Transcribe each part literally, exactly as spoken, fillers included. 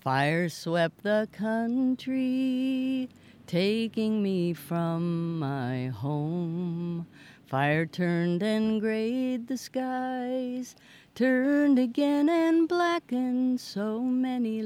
Fire swept the country, taking me from my home. Fire turned and grayed the skies, turned again and blackened so many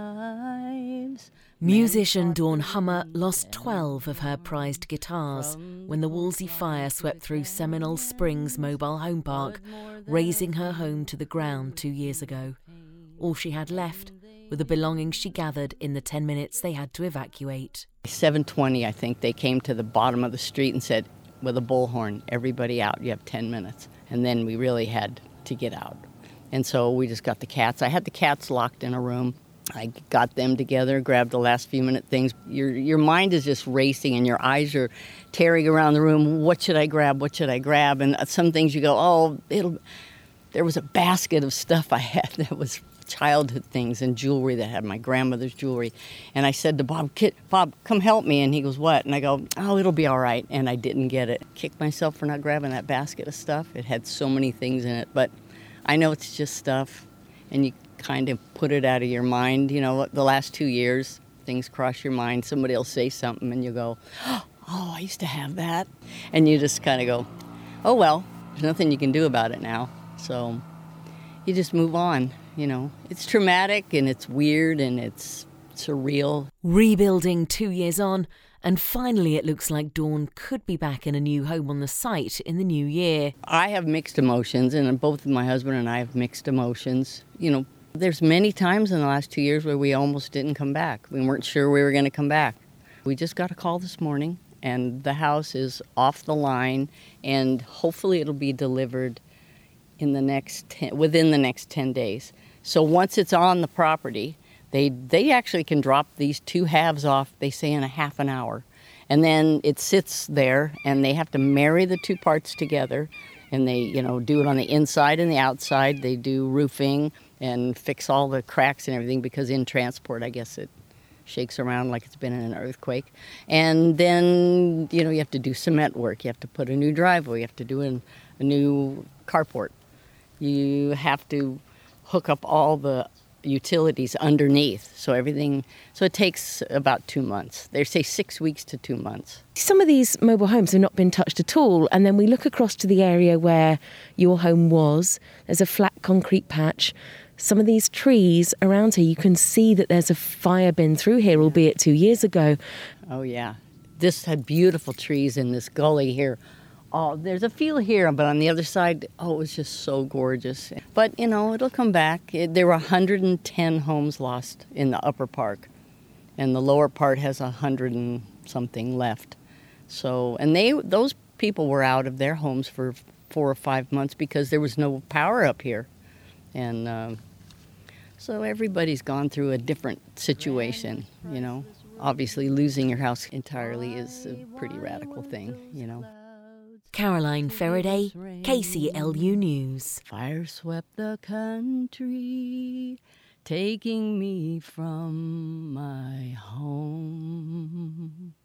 lives. Musician Dawn Hummer lost twelve of her prized guitars when the Wolsey fire swept through Seminole Springs Mobile Home Park, razing her home to the ground two years ago. All she had left were the belongings she gathered in the ten minutes they had to evacuate. seven twenty, I think, they came to the bottom of the street and said, with a bullhorn, everybody out, you have ten minutes. And then we really had to get out. And so we just got the cats. I had the cats locked in a room. I got them together, grabbed the last few minute things. Your your mind is just racing and your eyes are tearing around the room. What should I grab? What should I grab? And some things you go, oh, it'll. There was a basket of stuff I had that was childhood things and jewelry that had my grandmother's jewelry. And I said to Bob, Kit, Bob, come help me. And he goes, what? And I go, oh, it'll be all right. And I didn't get it. Kicked myself for not grabbing that basket of stuff. It had so many things in it. But I know it's just stuff. And you kind of put it out of your mind. You know, the last two years, things cross your mind. Somebody will say something and you go, oh, I used to have that. And you just kind of go, oh, well, there's nothing you can do about it now. So you just move on, you know. It's traumatic and it's weird and it's surreal. Rebuilding two years on, and finally it looks like Dawn could be back in a new home on the site in the new year. I have mixed emotions, and both my husband and I have mixed emotions. You know, there's many times in the last two years where we almost didn't come back. We weren't sure we were going to come back. We just got a call this morning, and the house is off the line, and hopefully it'll be delivered in the next ten, within the next ten days. So once it's on the property, they they actually can drop these two halves off, they say, in a half an hour. And then it sits there, and they have to marry the two parts together, and they, you know, do it on the inside and the outside. They do roofing and fix all the cracks and everything, because in transport, I guess it shakes around like it's been in an earthquake. And then, you know, you have to do cement work. You have to put a new driveway. You have to do an, a new carport. You have to hook up all the utilities underneath, so everything, so it takes about two months. They say six weeks to two months. Some of these mobile homes have not been touched at all, and then we look across to the area where your home was. There's a flat concrete patch. Some of these trees around here, you can see that there's a fire been through here, albeit two years ago. Oh, yeah. This had beautiful trees in this gully here. Oh, there's a few here, but on the other side, oh, it was just so gorgeous. But, you know, it'll come back. It, there were one hundred ten homes lost in the upper park, and the lower part has one hundred and something left. So, and they those people were out of their homes for four or five months because there was no power up here. And um, so everybody's gone through a different situation, you know. Obviously, losing your house entirely is a pretty radical thing, you know. Caroline Faraday, K C L U News. Fire swept the country, taking me from my home.